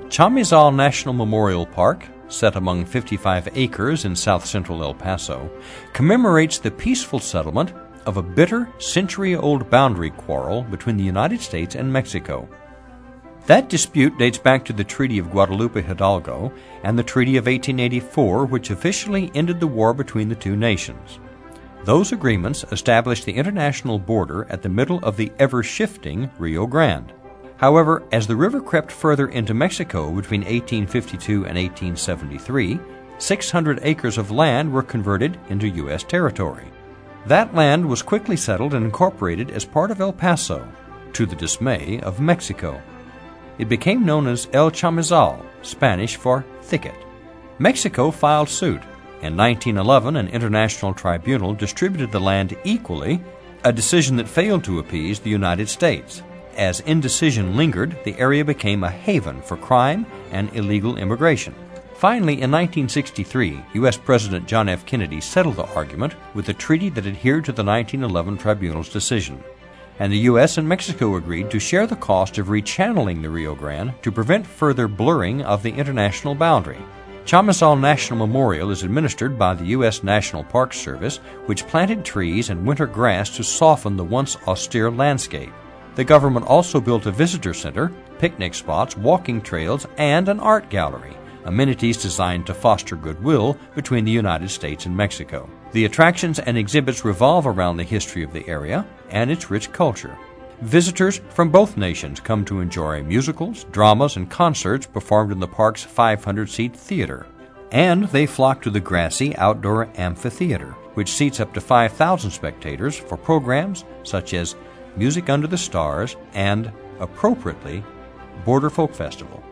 Chamizal National Memorial Park, set among 55 acres in south-central El Paso, commemorates the peaceful settlement of a bitter, century-old boundary quarrel between the United States and Mexico. That dispute dates back to the Treaty of Guadalupe Hidalgo and the Treaty of 1884, which officially ended the war between the two nations. Those agreements established the international border at the middle of the ever-shifting Rio Grande. However, as the river crept further into Mexico between 1852 and 1873, 600 acres of land were converted into U.S. territory. That land was quickly settled and incorporated as part of El Paso, to the dismay of Mexico. It became known as El Chamizal, Spanish for thicket. Mexico filed suit. In 1911, an international tribunal distributed the land equally, a decision that failed to appease the United States. As indecision lingered, the area became a haven for crime and illegal immigration. Finally, in 1963, U.S. President John F. Kennedy settled the argument with a treaty that adhered to the 1911 tribunal's decision. And the U.S. and Mexico agreed to share the cost of rechanneling the Rio Grande to prevent further blurring of the international boundary. Chamizal National Memorial is administered by the U.S. National Park Service, which planted trees and winter grass to soften the once austere landscape. The government also built a visitor center, picnic spots, walking trails, and an art gallery, amenities designed to foster goodwill between the United States and Mexico. The attractions and exhibits revolve around the history of the area and its rich culture. Visitors from both nations come to enjoy musicals, dramas, and concerts performed in the park's 500-seat theater. And they flock to the grassy outdoor amphitheater, which seats up to 5,000 spectators for programs such as Music Under the Stars and, appropriately, Border Folk Festival.